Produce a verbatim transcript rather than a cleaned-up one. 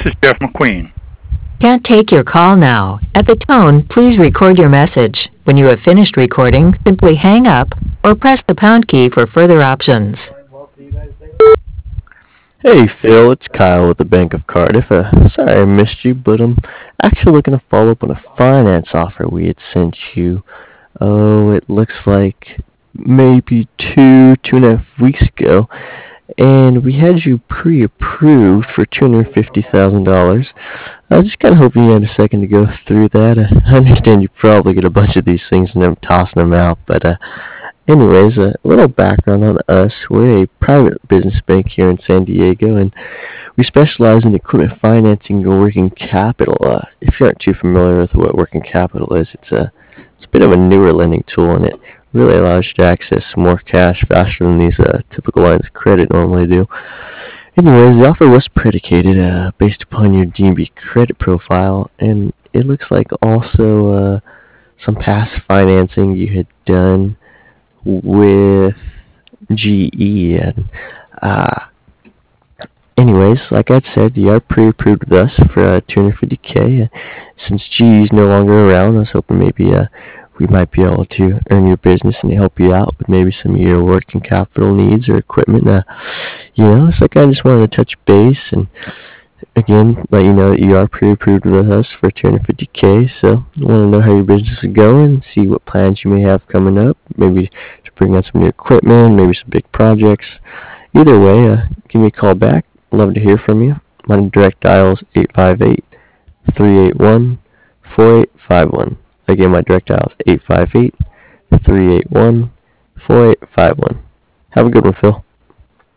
This is Jeff McQueen. Can't take your call now. At the tone, please record your message. When you have finished recording, simply hang up or press the pound key for further options. Hey Phil, it's Kyle with the Bank of Cardiff. Uh, sorry I missed you, but I'm actually looking to follow up on a finance offer we had sent you. Oh, it looks like maybe two, two and a half weeks ago, and we had you pre-approved for two hundred fifty thousand dollars. I was just kind of hoping you had a second to go through that. Uh, I understand you probably get a bunch of these things and I'm tossing them out, but uh, anyways, a little background on us. We're a private business bank here in San Diego, and we specialize in equipment financing and working capital. Uh, if you aren't too familiar with what working capital is, it's a it's a bit of a newer lending tool, and it really allows you to access more cash faster than these uh, typical lines of credit normally do. Anyways, the offer was predicated uh, based upon your D and B credit profile, and it looks like also uh, some past financing you had done with G E. And uh, anyways, like I said, you are pre-approved with us for uh, two hundred fifty k. Uh, since G E is no longer around, I was hoping maybe uh, we might be able to earn your business and help you out with maybe some of your working capital needs or equipment. Uh, you know, it's like I just wanted to touch base and again let you know that you are pre-approved with us for two hundred fifty k. So I want to know how your business is going, see what plans you may have coming up, maybe to bring on some new equipment, maybe some big projects. Either way, uh, give me a call back. I'd love to hear from you. My direct dial is eight five eight, three eight one, four eight five one. Again, my direct dial is eight five eight, three eight one, four eight five one. Have a good one, Phil.